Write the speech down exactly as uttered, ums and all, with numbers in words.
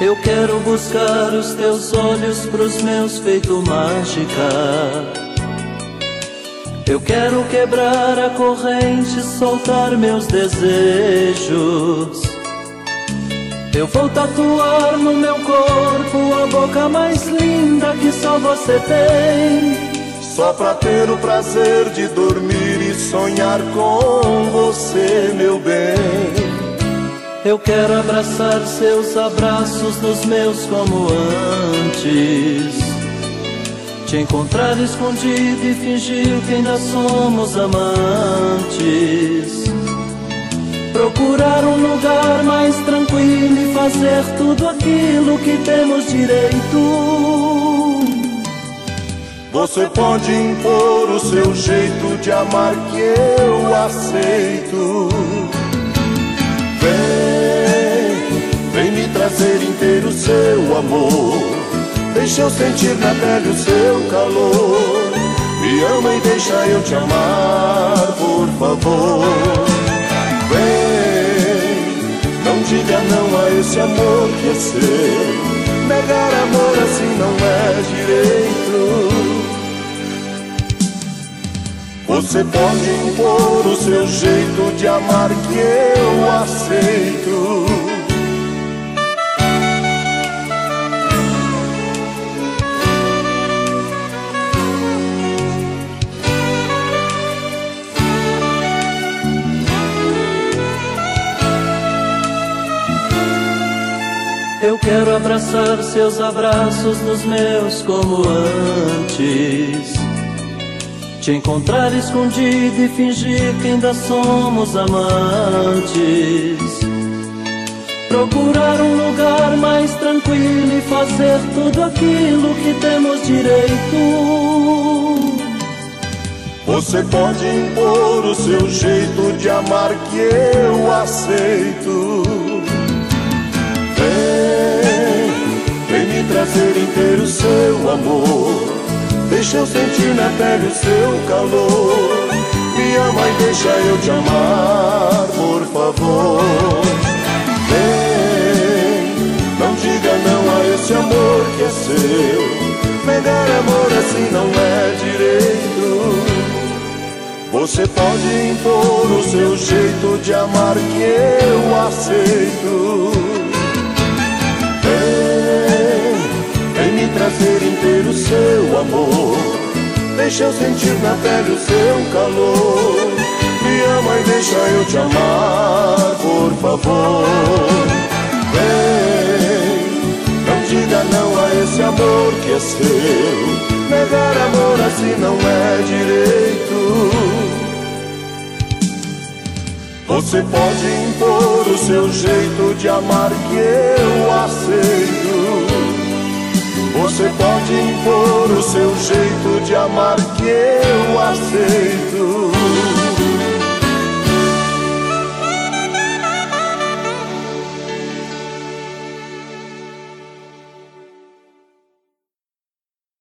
Eu quero buscar os teus olhos pros meus feito mágica. Eu quero quebrar a corrente, soltar meus desejos. Eu vou tatuar no meu corpo a boca mais linda que só você tem, só pra ter o prazer de dormir e sonhar com você, meu bem. Eu quero abraçar seus abraços nos meus como antes, te encontrar escondido e fingir que ainda somos amantes, procurar um lugar mais tranquilo e fazer tudo aquilo que temos direito. Você pode impor o seu jeito de amar que eu aceito. Vem, vem me trazer inteiro seu amor, deixa eu sentir na pele o seu calor. Me ama e deixa eu te amar, por favor. Vem, não diga não a esse amor que é seu. Negar amor assim não é direito. Você pode impor o seu jeito de amar que eu aceito. Eu quero abraçar seus abraços nos meus como antes, te encontrar escondido e fingir que ainda somos amantes, procurar um lugar mais tranquilo e fazer tudo aquilo que temos direito. Você pode impor o seu jeito de amar que eu aceito. Vem, vem me trazer inteiro seu amor, deixa eu sentir na pele o seu calor. Me ama e deixa eu te amar, por favor. Vem, não diga não a esse amor que é seu. Negar amor assim não é direito. Você pode impor o seu jeito de amar que eu aceito. Vem, vem me trazer inteiro seu amor, deixa eu sentir na pele o seu calor. Me ama e deixa eu te amar, por favor. Vem, não diga não a esse amor que é seu. Negar amor assim não é direito. Você pode impor o seu jeito de amar que eu aceito. Você pode impor o seu jeito de amar que eu aceito.